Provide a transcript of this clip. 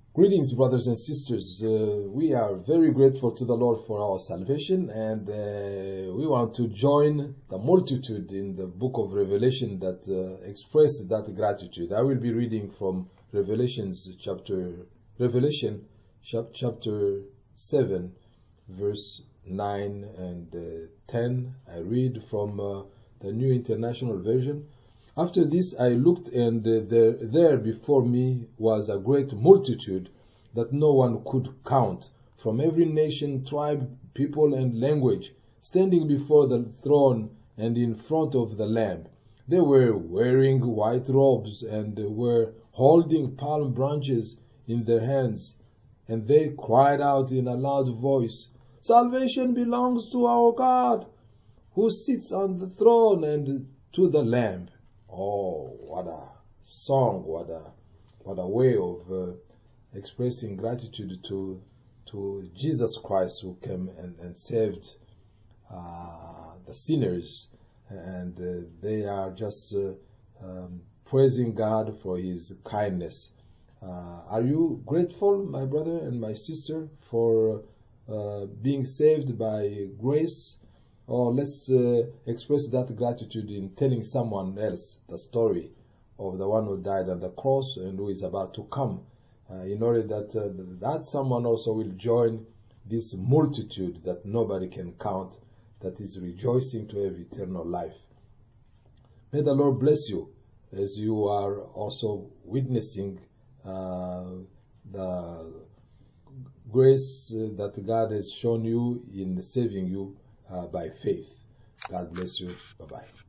Greetings, brothers and sisters. We are very grateful to the Lord for our salvation, and we want to join the multitude in the book of Revelation that express that gratitude. I will be reading from Revelation chapter 7, verse 9 and 10. I read from the New International Version. After this I looked, and there before me was a great multitude that no one could count, from every nation, tribe, people, and language, standing before the throne and in front of the Lamb. They were wearing white robes and were holding palm branches in their hands, and they cried out in a loud voice, "Salvation belongs to our God, who sits on the throne, and to the Lamb." Oh, what a song, what a way of expressing gratitude to Jesus Christ, who came and saved the sinners, and they are just praising God for His kindness. Are you grateful, my brother and my sister, for being saved by grace? Or let's express that gratitude in telling someone else the story of the one who died on the cross and who is about to come, in order that that someone also will join this multitude that nobody can count, that is rejoicing to have eternal life. May the Lord bless you as you are also witnessing the grace that God has shown you in saving you by faith. God bless you. Bye-bye.